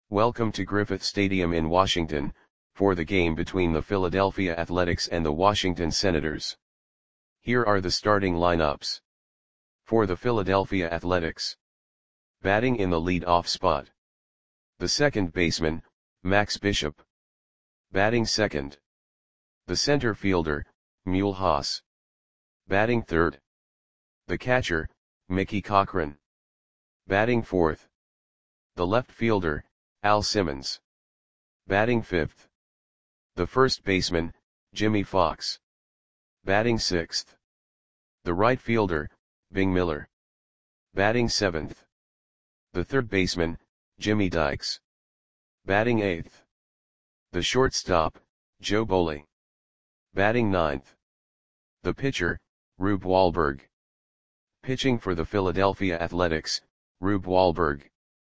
Welcome to Griffith Stadium in Washington, for the game between the Philadelphia Athletics and the Washington Senators. Here are the starting lineups. For the Philadelphia Athletics. Batting in the lead-off spot. The second baseman, Max Bishop. Batting second. The center fielder, Mule Haas. Batting third. The catcher, Mickey Cochrane. Batting fourth. The left fielder, Al Simmons. Batting fifth. The first baseman, Jimmy Fox. Batting sixth. The right fielder, Bing Miller. Batting seventh. The third baseman, Jimmy Dykes. Batting eighth. The shortstop, Joe Boley. Batting ninth. The pitcher, Rube Wahlberg. Pitching for the Philadelphia Athletics, Rube Wahlberg.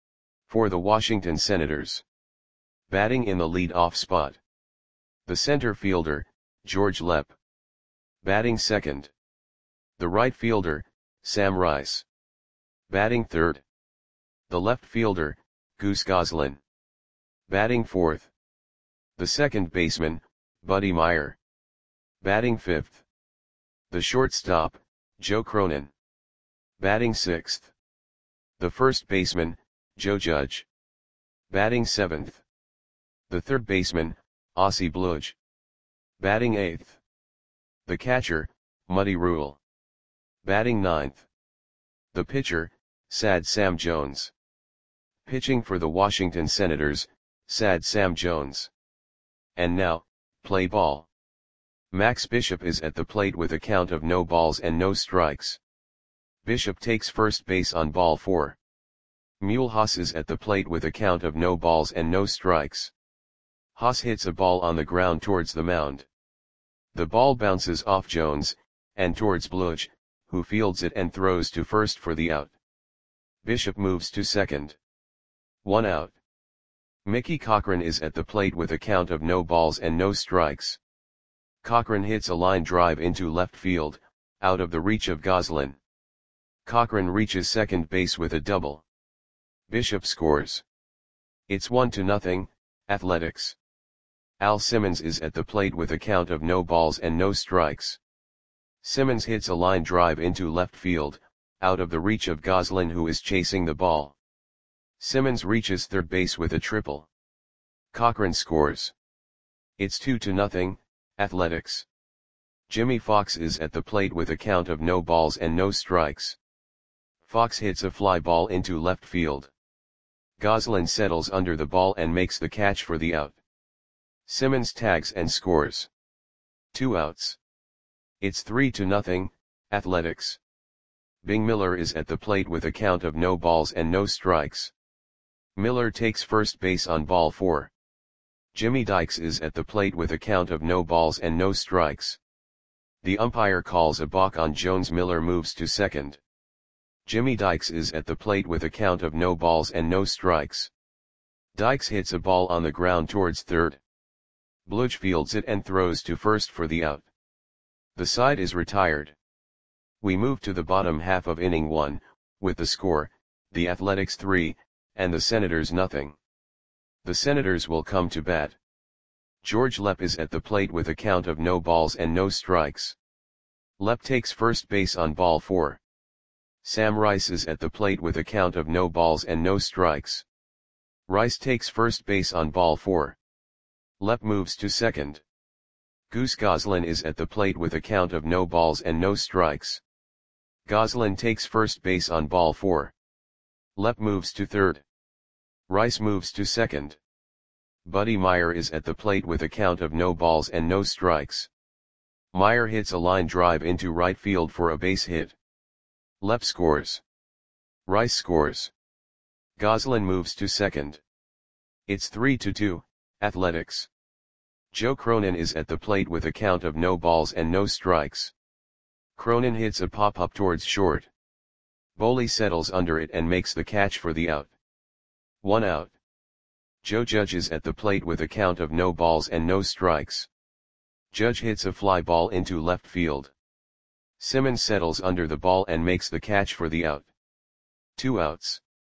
For the Washington Senators. Batting in the lead-off spot. The center fielder, George Lepp. Batting second. The right fielder, Sam Rice. Batting third. The left fielder, Goose Goslin. Batting fourth. The second baseman, Buddy Meyer. Batting fifth. The shortstop, Joe Cronin. Batting sixth. The first baseman, Joe Judge. Batting seventh. The third baseman, Ossie Bludge. Batting eighth. The catcher, Muddy Rule. Batting ninth. The pitcher, Sad Sam Jones. Pitching for the Washington Senators, Sad Sam Jones. And now, play ball. Max Bishop is at the plate with a count of no balls and no strikes. Bishop takes first base on ball 4. Mule Haas is at the plate with a count of no balls and no strikes. Haas hits a ball on the ground towards the mound. The ball bounces off Jones, and towards Bludge, who fields it and throws to first for the out. Bishop moves to second. 1 out. Mickey Cochrane is at the plate with a count of no balls and no strikes. Cochrane hits a line drive into left field, out of the reach of Goslin. Cochrane reaches second base with a double. Bishop scores. It's 1-0, Athletics. Al Simmons is at the plate with a count of no balls and no strikes. Simmons hits a line drive into left field, out of the reach of Goslin, who is chasing the ball. Simmons reaches third base with a triple. Cochrane scores. It's 2-0, Athletics. Jimmy Fox is at the plate with a count of no balls and no strikes. Fox hits a fly ball into left field. Goslin settles under the ball and makes the catch for the out. Simmons tags and scores. 2 outs. It's 3-0, Athletics. Bing Miller is at the plate with a count of no balls and no strikes. Miller takes first base on ball 4. Jimmy Dykes is at the plate with a count of no balls and no strikes. The umpire calls a balk on Jones. Miller moves to second. Jimmy Dykes is at the plate with a count of no balls and no strikes. Dykes hits a ball on the ground towards third. Bludge fields it and throws to first for the out. The side is retired. We move to the bottom half of inning 1, with the score, the Athletics 3, and the Senators 0. The Senators will come to bat. George Lepp is at the plate with a count of no balls and no strikes. Lepp takes first base on ball 4. Sam Rice is at the plate with a count of no balls and no strikes. Rice takes first base on ball 4. Lepp moves to second. Goose Goslin is at the plate with a count of no balls and no strikes. Goslin takes first base on ball 4. Lepp moves to third. Rice moves to second. Buddy Meyer is at the plate with a count of no balls and no strikes. Meyer hits a line drive into right field for a base hit. Lepp scores. Rice scores. Goslin moves to second. It's 3-2, Athletics. Joe Cronin is at the plate with a count of no balls and no strikes. Cronin hits a pop-up towards short. Boley settles under it and makes the catch for the out. 1 out. Joe Judge is at the plate with a count of no balls and no strikes. Judge hits a fly ball into left field. Simmons settles under the ball and makes the catch for the out. 2 outs.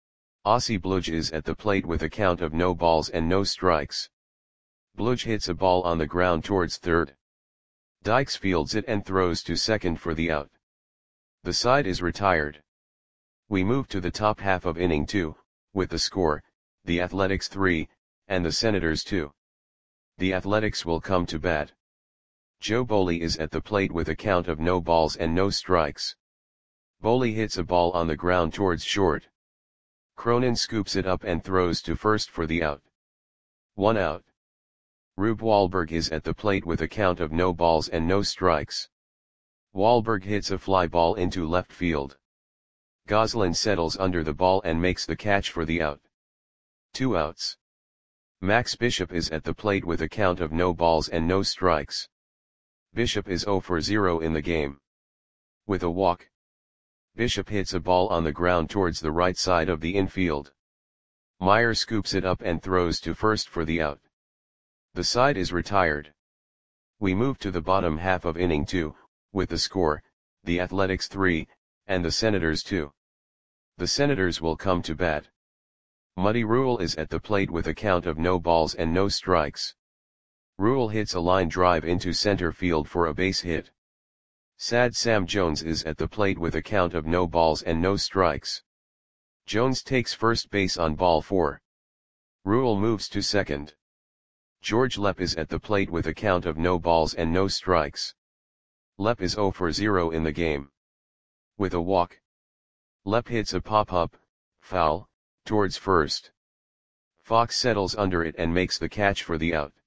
Aussie Bludge is at the plate with a count of no balls and no strikes. Bludge hits a ball on the ground towards third. Dykes fields it and throws to second for the out. The side is retired. We move to the top half of inning 2, with the score, the Athletics 3, and the Senators 2. The Athletics will come to bat. Joe Boley is at the plate with a count of no balls and no strikes. Boley hits a ball on the ground towards short. Cronin scoops it up and throws to first for the out. 1 out. Rube Wahlberg is at the plate with a count of no balls and no strikes. Wahlberg hits a fly ball into left field. Goslin settles under the ball and makes the catch for the out. 2 outs. Max Bishop is at the plate with a count of no balls and no strikes. Bishop is 0 for 0 in the game. With a walk, Bishop hits a ball on the ground towards the right side of the infield. Meyer scoops it up and throws to first for the out. The side is retired. We move to the bottom half of inning 2, with the score, the Athletics 3, and the Senators 2. The Senators will come to bat. Muddy Rule is at the plate with a count of no balls and no strikes. Rule hits a line drive into center field for a base hit. Sad Sam Jones is at the plate with a count of no balls and no strikes. Jones takes first base on ball 4. Rule moves to second. George Lepp is at the plate with a count of no balls and no strikes. Lepp is 0 for 0 in the game. With a walk, Lepp hits a pop-up, foul, towards first. Fox settles under it and makes the catch for the out.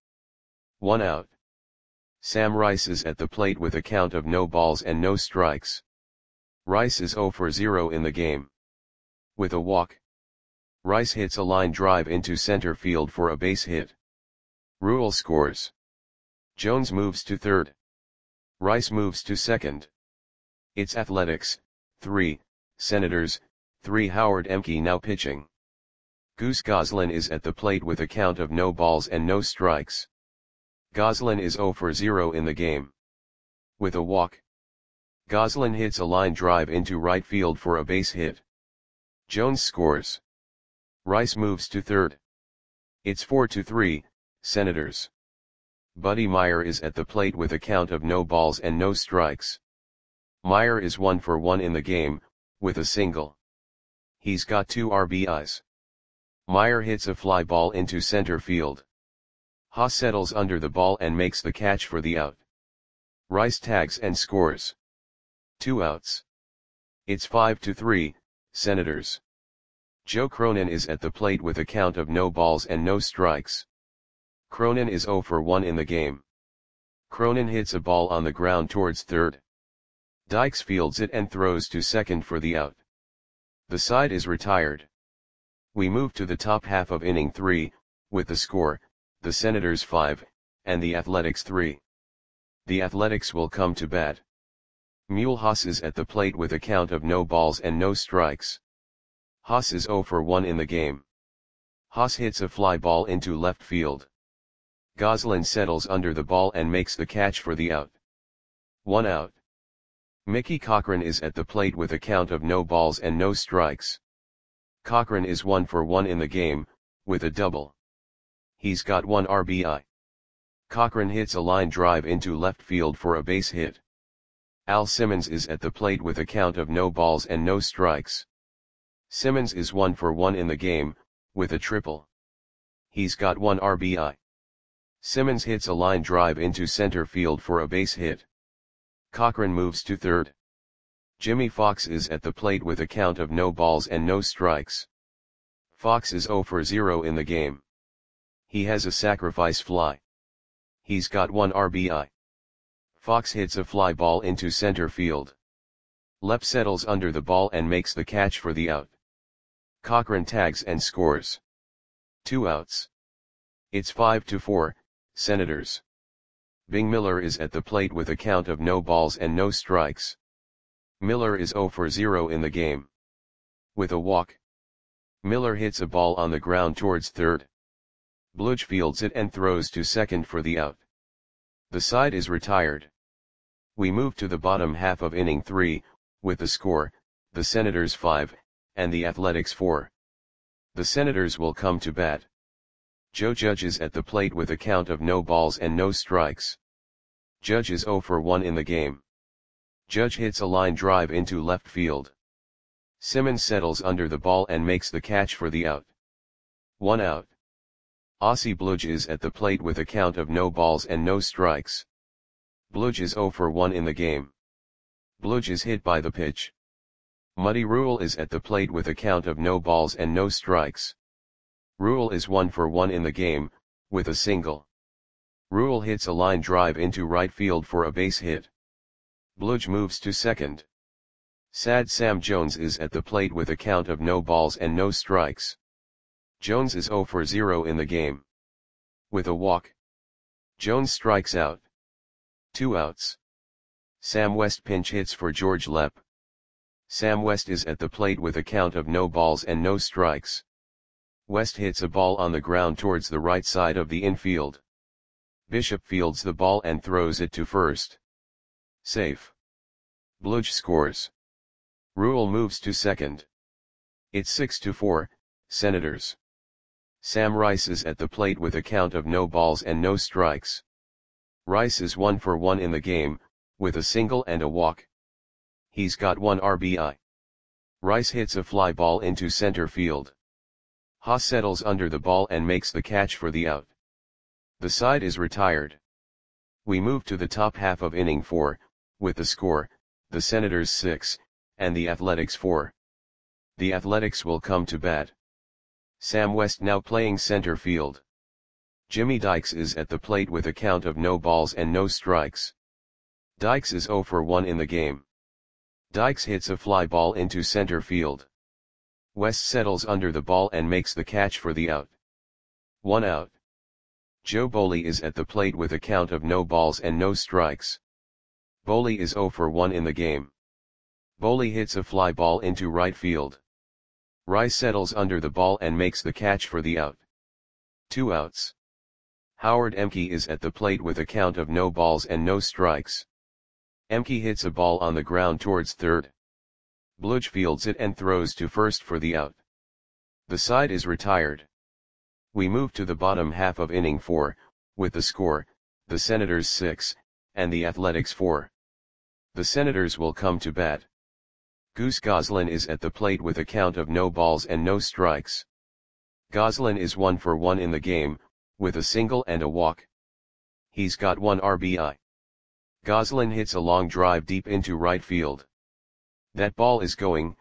1 out. Sam Rice is at the plate with a count of no balls and no strikes. Rice is 0 for 0 in the game. With a walk, Rice hits a line drive into center field for a base hit. Rule scores. Jones moves to third. Rice moves to second. It's Athletics, 3, Senators, 3. Howard Emke now pitching. Goose Goslin is at the plate with a count of no balls and no strikes. Goslin is 0 for 0 in the game. With a walk, Goslin hits a line drive into right field for a base hit. Jones scores. Rice moves to third. It's 4-3, Senators. Buddy Meyer is at the plate with a count of no balls and no strikes. Meyer is 1 for 1 in the game, with a single. He's got 2 RBIs. Meyer hits a fly ball into center field. Haas settles under the ball and makes the catch for the out. Rice tags and scores. 2 outs. It's 5-3, Senators. Joe Cronin is at the plate with a count of no balls and no strikes. Cronin is 0 for 1 in the game. Cronin hits a ball on the ground towards third. Dykes fields it and throws to second for the out. The side is retired. We move to the top half of inning 3, with the score, the Senators 5, and the Athletics 3. The Athletics will come to bat. Mule Haas is at the plate with a count of no balls and no strikes. Haas is 0 for 1 in the game. Haas hits a fly ball into left field. Goslin settles under the ball and makes the catch for the out. 1 out. Mickey Cochrane is at the plate with a count of no balls and no strikes. Cochrane is 1 for 1 in the game, with a double. He's got 1 RBI. Cochrane hits a line drive into left field for a base hit. Al Simmons is at the plate with a count of no balls and no strikes. Simmons is 1 for 1 in the game, with a triple. He's got 1 RBI. Simmons hits a line drive into center field for a base hit. Cochrane moves to third. Jimmy Fox is at the plate with a count of no balls and no strikes. Fox is 0 for 0 in the game. He has a sacrifice fly. He's got 1 RBI. Fox hits a fly ball into center field. Lepp settles under the ball and makes the catch for the out. Cochrane tags and scores. 2 outs. It's 5-4, Senators. Bing Miller is at the plate with a count of no balls and no strikes. Miller is 0 for 0 in the game. With a walk, Miller hits a ball on the ground towards third. Bludge fields it and throws to second for the out. The side is retired. We move to the bottom half of inning 3, with the score, the Senators 5, and the Athletics 4. The Senators will come to bat. Joe Judge is at the plate with a count of no balls and no strikes. Judge is 0 for 1 in the game. Judge hits a line drive into left field. Simmons settles under the ball and makes the catch for the out. 1 out. Ossie Bludge is at the plate with a count of no balls and no strikes. Bludge is 0 for 1 in the game. Bludge is hit by the pitch. Muddy Rule is at the plate with a count of no balls and no strikes. Rule is 1 for 1 in the game, with a single. Rule hits a line drive into right field for a base hit. Bludge moves to second. Sad Sam Jones is at the plate with a count of no balls and no strikes. Jones is 0 for 0 in the game. With a walk, Jones strikes out. 2 outs. Sam West pinch hits for George Lepp. Sam West is at the plate with a count of no balls and no strikes. West hits a ball on the ground towards the right side of the infield. Bishop fields the ball and throws it to first. Safe. Bludge scores. Rule moves to second. It's 6-4, Senators. Sam Rice is at the plate with a count of no balls and no strikes. Rice is 1 for 1 in the game, with a single and a walk. He's got 1 RBI. Rice hits a fly ball into center field. Haas settles under the ball and makes the catch for the out. The side is retired. We move to the top half of inning 4, with the score, the Senators 6, and the Athletics 4. The Athletics will come to bat. Sam West now playing center field. Jimmy Dykes is at the plate with a count of no balls and no strikes. Dykes is 0 for 1 in the game. Dykes hits a fly ball into center field. West settles under the ball and makes the catch for the out. 1 out. Joe Boley is at the plate with a count of no balls and no strikes. Boley is 0 for 1 in the game. Boley hits a fly ball into right field. Rice settles under the ball and makes the catch for the out. 2 outs. Howard Emke is at the plate with a count of no balls and no strikes. Emke hits a ball on the ground towards third. Bludge fields it and throws to first for the out. The side is retired. We move to the bottom half of inning 4, with the score, the Senators 6, and the Athletics 4. The Senators will come to bat. Goose Goslin is at the plate with a count of no balls and no strikes. Goslin is 1 for 1 in the game, with a single and a walk. He's got 1 RBI. Goslin hits a long drive deep into right field. That ball is gone.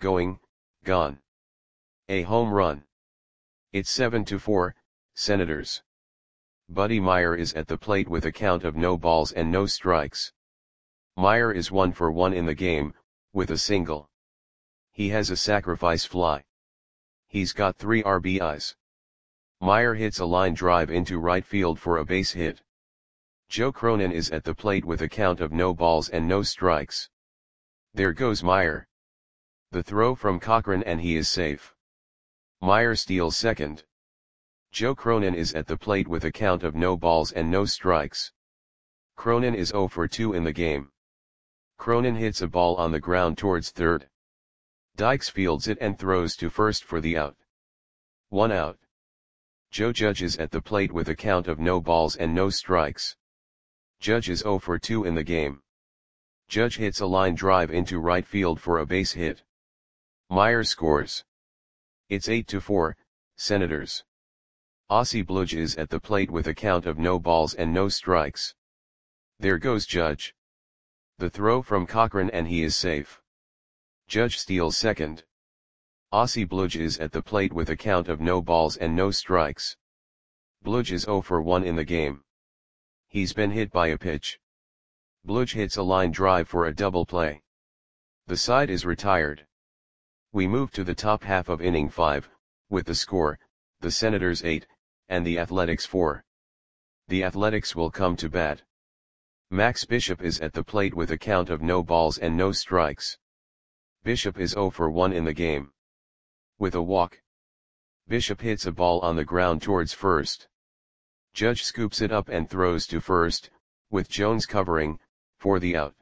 A home run. It's 7-4, Senators. Buddy Meyer is at the plate with a count of no balls and no strikes. Meyer is 1 for 1 in the game, with a single. He has a sacrifice fly. He's got 3 RBIs. Meyer hits a line drive into right field for a base hit. Joe Cronin is at the plate with a count of no balls and no strikes. There goes Meyer. The throw from Cochran and he is safe. Meyer steals second. Joe Cronin is at the plate with a count of no balls and no strikes. Cronin is 0 for 2 in the game. Cronin hits a ball on the ground towards third. Dykes fields it and throws to first for the out. 1 out. Joe Judge is at the plate with a count of no balls and no strikes. Judge is 0 for 2 in the game. Judge hits a line drive into right field for a base hit. Meyer scores. It's 8-4, Senators. Ossie Bludge is at the plate with a count of no balls and no strikes. There goes Judge. The throw from Cochran and he is safe. Judge steals second. Ossie Bludge is at the plate with a count of no balls and no strikes. Bludge is 0 for 1 in the game. He's been hit by a pitch. Bludge hits a line drive for a double play. The side is retired. We move to the top half of inning 5, with the score, the Senators 8, and the Athletics 4. The Athletics will come to bat. Max Bishop is at the plate with a count of no balls and no strikes. Bishop is 0 for 1 in the game. With a walk, Bishop hits a ball on the ground towards first. Judge scoops it up and throws to first, with Jones covering, for the out.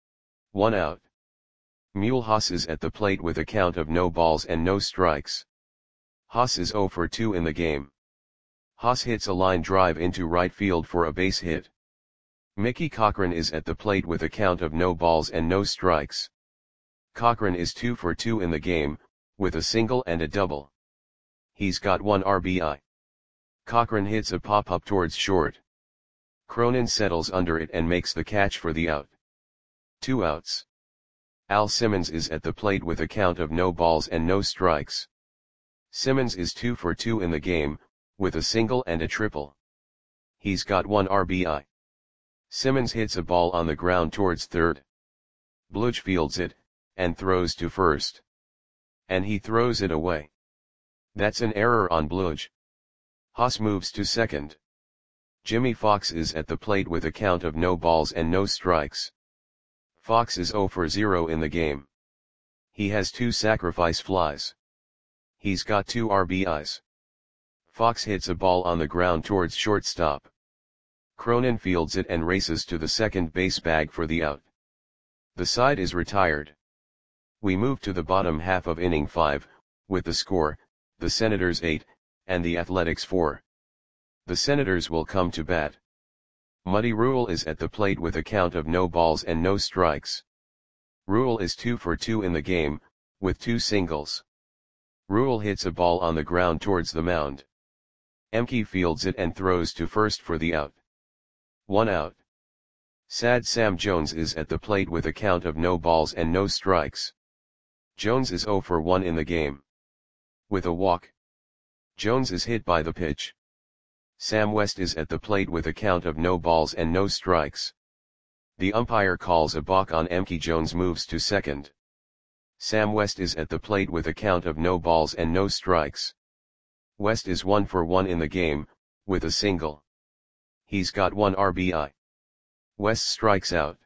1 out. Mule Haas is at the plate with a count of no balls and no strikes. Haas is 0 for 2 in the game. Haas hits a line drive into right field for a base hit. Mickey Cochrane is at the plate with a count of no balls and no strikes. Cochrane is 2 for 2 in the game, with a single and a double. He's got 1 RBI. Cochrane hits a pop-up towards short. Cronin settles under it and makes the catch for the out. 2 outs. Al Simmons is at the plate with a count of no balls and no strikes. Simmons is 2 for 2 in the game, with a single and a triple. He's got 1 RBI. Simmons hits a ball on the ground towards third. Bludge fields it, and throws to first. And he throws it away. That's an error on Bludge. Haas moves to second. Jimmy Fox is at the plate with a count of no balls and no strikes. Fox is 0 for 0 in the game. He has 2 sacrifice flies. He's got 2 RBIs. Fox hits a ball on the ground towards shortstop. Cronin fields it and races to the second base bag for the out. The side is retired. We move to the bottom half of inning 5, with the score, the Senators 8, and the Athletics 4. The Senators will come to bat. Muddy Rule is at the plate with a count of no balls and no strikes. Rule is 2 for 2 in the game, with 2 singles. Rule hits a ball on the ground towards the mound. Emke fields it and throws to first for the out. 1 out. Sad Sam Jones is at the plate with a count of no balls and no strikes. Jones is 0 for 1 in the game. With a walk. Jones is hit by the pitch. Sam West is at the plate with a count of no balls and no strikes. The umpire calls a balk on Emke. Jones moves to second. Sam West is at the plate with a count of no balls and no strikes. West is 1 for 1 in the game, with a single. He's got 1 RBI. West strikes out.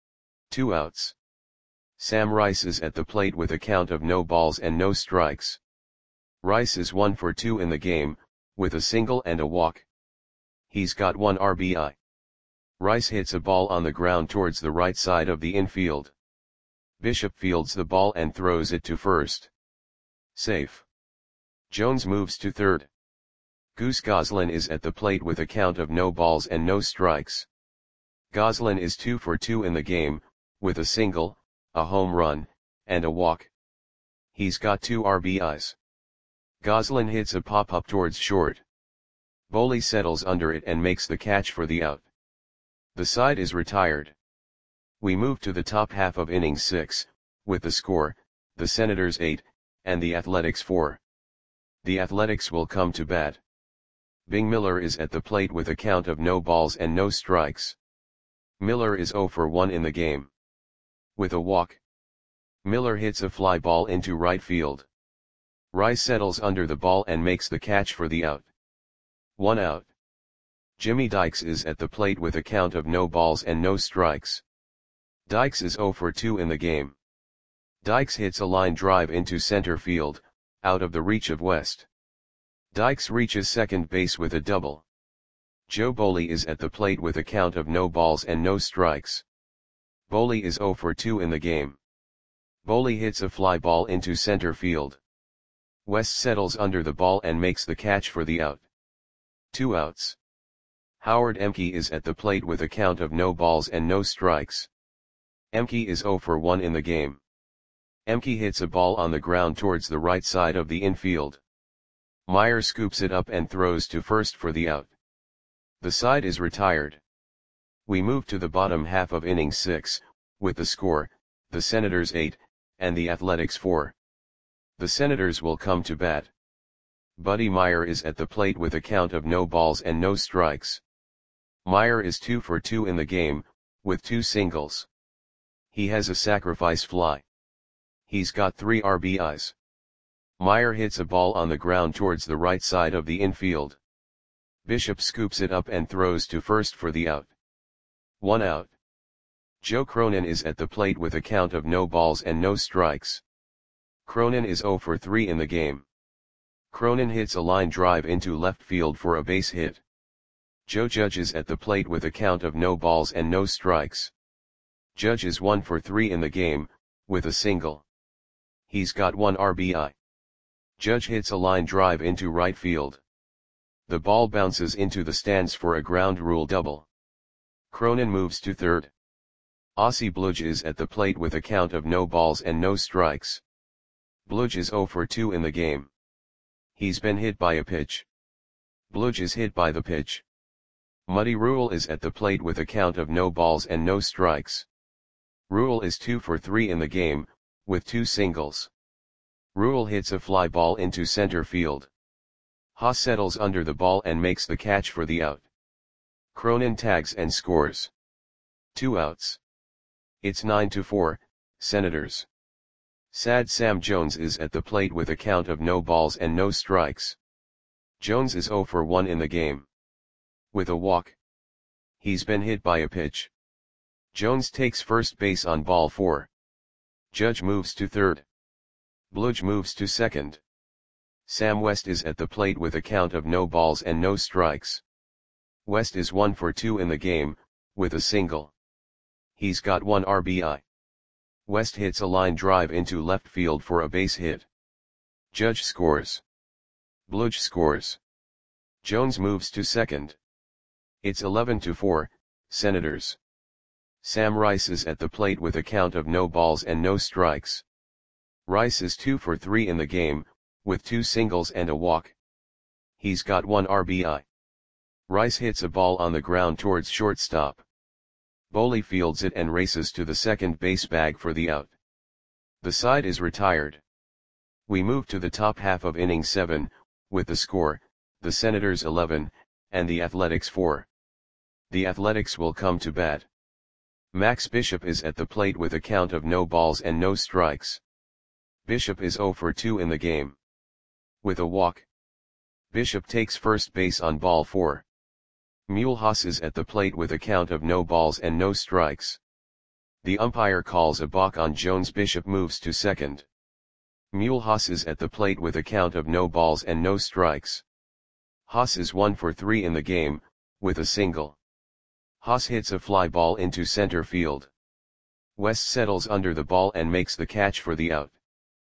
2 outs. Sam Rice is at the plate with a count of no balls and no strikes. Rice is 1 for 2 in the game, with a single and a walk. He's got 1 RBI. Rice hits a ball on the ground towards the right side of the infield. Bishop fields the ball and throws it to first. Safe. Jones moves to third. Goose Goslin is at the plate with a count of no balls and no strikes. Goslin is 2 for 2 in the game, with a single, a home run, and a walk. He's got 2 RBIs. Goslin hits a pop-up towards short. Boley settles under it and makes the catch for the out. The side is retired. We move to the top half of inning 6, with the score, the Senators 8, and the Athletics 4. The Athletics will come to bat. Bing Miller is at the plate with a count of no balls and no strikes. Miller is 0 for 1 in the game. With a walk. Miller hits a fly ball into right field. Rice settles under the ball and makes the catch for the out. 1 out. Jimmy Dykes is at the plate with a count of no balls and no strikes. Dykes is 0 for 2 in the game. Dykes hits a line drive into center field, out of the reach of West. Dykes reaches second base with a double. Joe Boley is at the plate with a count of no balls and no strikes. Boley is 0 for 2 in the game. Boley hits a fly ball into center field. West settles under the ball and makes the catch for the out. 2 outs. Howard Emke is at the plate with a count of no balls and no strikes. Emke is 0 for 1 in the game. Emke hits a ball on the ground towards the right side of the infield. Meyer scoops it up and throws to first for the out. The side is retired. We move to the bottom half of inning 6, with the score, the Senators 8, and the Athletics 4. The Senators will come to bat. Buddy Meyer is at the plate with a count of no balls and no strikes. Meyer is 2 for 2 in the game, with 2 singles. He has a sacrifice fly. He's got 3 RBIs. Meyer hits a ball on the ground towards the right side of the infield. Bishop scoops it up and throws to first for the out. 1 out. Joe Cronin is at the plate with a count of no balls and no strikes. Cronin is 0 for 3 in the game. Cronin hits a line drive into left field for a base hit. Joe Judge is at the plate with a count of no balls and no strikes. Judge is 1 for 3 in the game, with a single. He's got 1 RBI. Judge hits a line drive into right field. The ball bounces into the stands for a ground rule double. Cronin moves to third. Ossie Bludge is at the plate with a count of no balls and no strikes. Bludge is 0 for 2 in the game. He's been hit by a pitch. Bludge is hit by the pitch. Muddy Rule is at the plate with a count of no balls and no strikes. Rule is 2 for 3 in the game, with 2 singles. Rule hits a fly ball into center field. Haas settles under the ball and makes the catch for the out. Cronin tags and scores. 2 outs. It's 9-4, Senators. Sad Sam Jones is at the plate with a count of no balls and no strikes. Jones is 0 for 1 in the game. With a walk. He's been hit by a pitch. Jones takes first base on ball 4. Judge moves to third. Bludge moves to second. Sam West is at the plate with a count of no balls and no strikes. West is 1 for 2 in the game, with a single. He's got 1 RBI. West hits a line drive into left field for a base hit. Judge scores. Bludge scores. Jones moves to second. It's 11-4, Senators. Sam Rice is at the plate with a count of no balls and no strikes. Rice is 2 for 3 in the game, with 2 singles and a walk. He's got 1 RBI. Rice hits a ball on the ground towards shortstop. Boley fields it and races to the second base bag for the out. The side is retired. We move to the top half of inning 7, with the score, the Senators 11, and the Athletics 4. The Athletics will come to bat. Max Bishop is at the plate with a count of no balls and no strikes. Bishop is 0 for 2 in the game. With a walk. Bishop takes first base on ball 4. Mulhouse is at the plate with a count of no balls and no strikes. The umpire calls a balk on Jones. Bishop moves to second. Mulhouse is at the plate with a count of no balls and no strikes. Haas is 1 for 3 in the game, with a single. Haas hits a fly ball into center field. West settles under the ball and makes the catch for the out.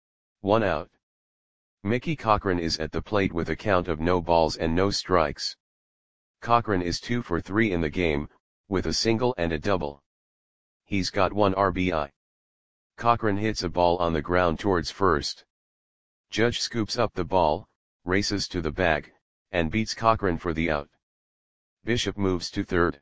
1 out. Mickey Cochrane is at the plate with a count of no balls and no strikes. Cochrane is 2 for 3 in the game, with a single and a double. He's got 1 RBI. Cochrane hits a ball on the ground towards first. Judge scoops up the ball, races to the bag, and beats Cochrane for the out. Bishop moves to third.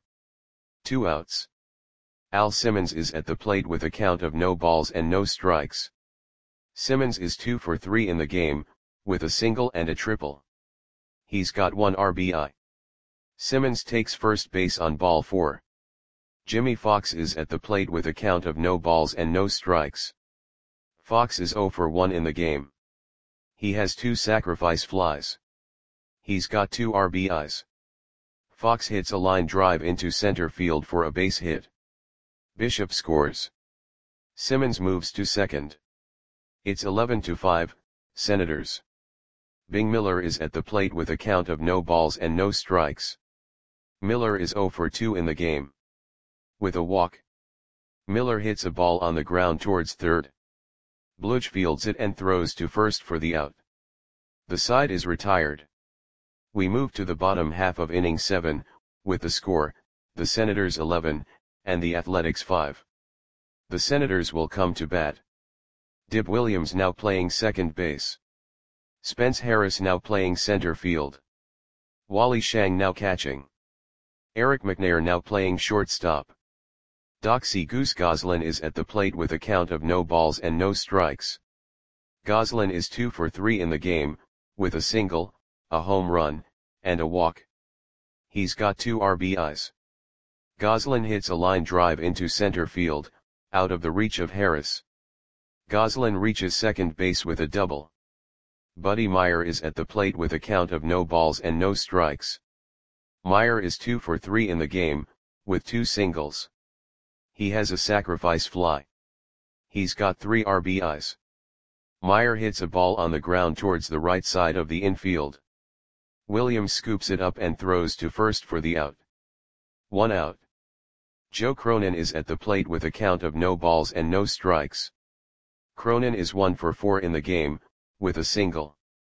2 outs. Al Simmons is at the plate with a count of no balls and no strikes. Simmons is 2 for 3 in the game, with a single and a triple. He's got 1 RBI. Simmons takes first base on ball 4. Jimmy Fox is at the plate with a count of no balls and no strikes. Fox is 0 for 1 in the game. He has 2 sacrifice flies. He's got 2 RBIs. Fox hits a line drive into center field for a base hit. Bishop scores. Simmons moves to second. It's 11-5, Senators. Bing Miller is at the plate with a count of no balls and no strikes. Miller is 0 for 2 in the game. With a walk. Miller hits a ball on the ground towards third. Bludge fields it and throws to first for the out. The side is retired. We move to the bottom half of inning 7, with the score, the Senators 11, and the Athletics 5. The Senators will come to bat. Dib Williams now playing second base. Spence Harris now playing center field. Wally Shang now catching. Eric McNair now playing shortstop. Doxy Goose Goslin is at the plate with a count of no balls and no strikes. Goslin is 2 for 3 in the game, with a single, a home run, and a walk. He's got 2 RBIs. Goslin hits a line drive into center field, out of the reach of Harris. Goslin reaches second base with a double. Buddy Meyer is at the plate with a count of no balls and no strikes. Meyer is 2 for 3 in the game, with 2 singles. He has a sacrifice fly. He's got 3 RBIs. Meyer hits a ball on the ground towards the right side of the infield. Williams scoops it up and throws to first for the out. 1 out. Joe Cronin is at the plate with a count of no balls and no strikes. Cronin is 1 for 4 in the game, with a single.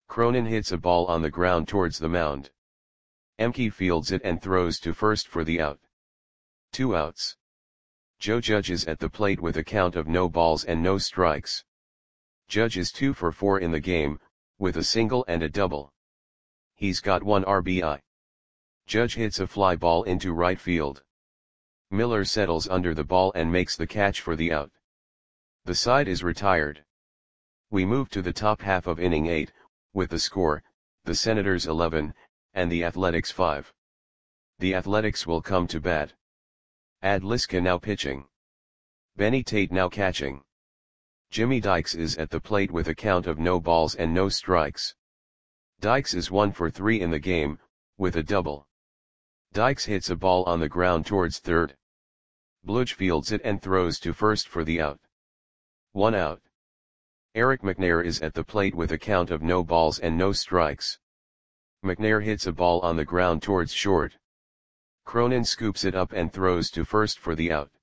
Cronin hits a ball on the ground towards the mound. Emke fields it and throws to first for the out. 2 outs. Joe Judge is at the plate with a count of no balls and no strikes. Judge is 2 for 4 in the game, with a single and a double. He's got 1 RBI. Judge hits a fly ball into right field. Miller settles under the ball and makes the catch for the out. The side is retired. We move to the top half of inning 8, with the score, the Senators 11, and the Athletics 5. The Athletics will come to bat. Ad Liska now pitching. Benny Tate now catching. Jimmy Dykes is at the plate with a count of no balls and no strikes. Dykes is 1 for 3 in the game, with a double. Dykes hits a ball on the ground towards third. Bludge fields it and throws to first for the out. 1 out. Eric McNair is at the plate with a count of no balls and no strikes. McNair hits a ball on the ground towards short. Cronin scoops it up and throws to first for the out.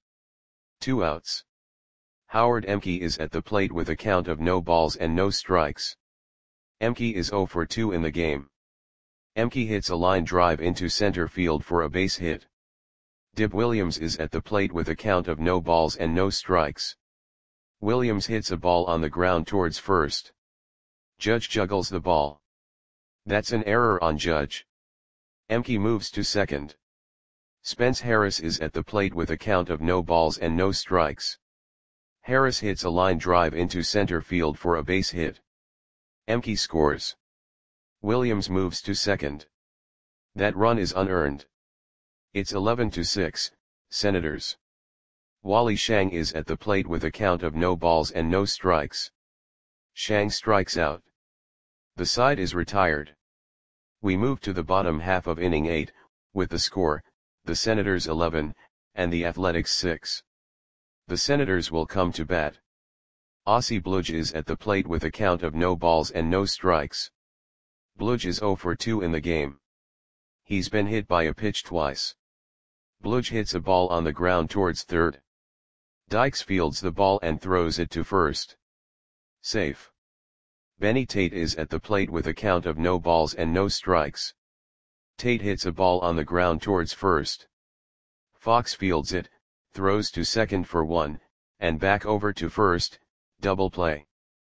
2 outs. Howard Emke is at the plate with a count of no balls and no strikes. Emke is 0 for 2 in the game. Emke hits a line drive into center field for a base hit. Dib Williams is at the plate with a count of no balls and no strikes. Williams hits a ball on the ground towards first. Judge juggles the ball. That's an error on Judge. Emke moves to second. Spence Harris is at the plate with a count of no balls and no strikes. Harris hits a line drive into center field for a base hit. Emke scores. Williams moves to second. That run is unearned. It's 11-6, Senators. Wally Shang is at the plate with a count of no balls and no strikes. Shang strikes out. The side is retired. We move to the bottom half of inning 8, with the score, the Senators 11, and the Athletics 6. The Senators will come to bat. Ossie Bludge is at the plate with a count of no balls and no strikes. Bludge is 0 for 2 in the game. He's been hit by a pitch twice. Bludge hits a ball on the ground towards third. Dykes fields the ball and throws it to first. Safe. Benny Tate is at the plate with a count of no balls and no strikes. Tate hits a ball on the ground towards first. Fox fields it, throws to second for 1, and back over to first, double play.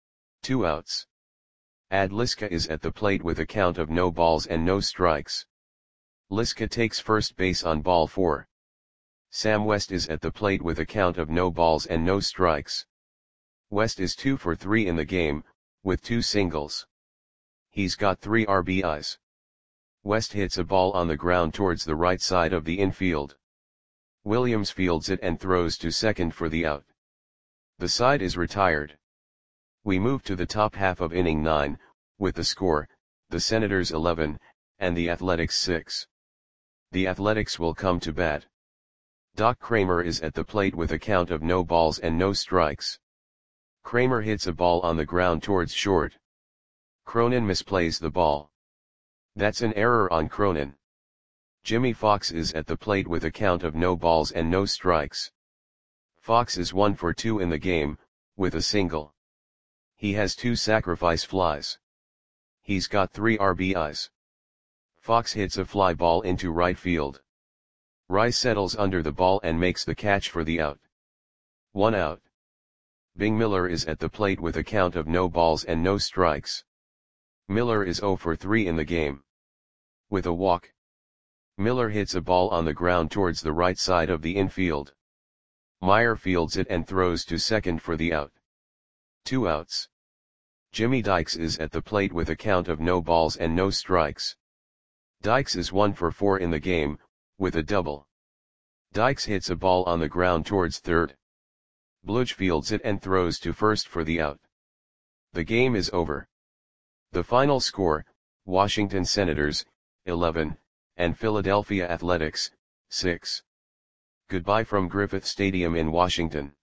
2 outs. Ad Liska is at the plate with a count of no balls and no strikes. Liska takes first base on ball 4. Sam West is at the plate with a count of no balls and no strikes. West is 2 for 3 in the game, with 2 singles. He's got 3 RBIs. West hits a ball on the ground towards the right side of the infield. Williams fields it and throws to second for the out. The side is retired. We move to the top half of inning 9, with the score, the Senators 11, and the Athletics 6. The Athletics will come to bat. Doc Kramer is at the plate with a count of no balls and no strikes. Kramer hits a ball on the ground towards short. Cronin misplays the ball. That's an error on Cronin. Jimmy Fox is at the plate with a count of no balls and no strikes. Fox is 1 for 2 in the game, with a single. He has 2 sacrifice flies. He's got 3 RBIs. Fox hits a fly ball into right field. Rice settles under the ball and makes the catch for the out. 1 out. Bing Miller is at the plate with a count of no balls and no strikes. Miller is 0 for 3 in the game. With a walk. Miller hits a ball on the ground towards the right side of the infield. Meyer fields it and throws to second for the out. 2 outs. Jimmy Dykes is at the plate with a count of no balls and no strikes. Dykes is 1 for 4 in the game, with a double. Dykes hits a ball on the ground towards third. Bludge fields it and throws to first for the out. The game is over. The final score, Washington Senators, 11, and Philadelphia Athletics, 6. Goodbye from Griffith Stadium in Washington.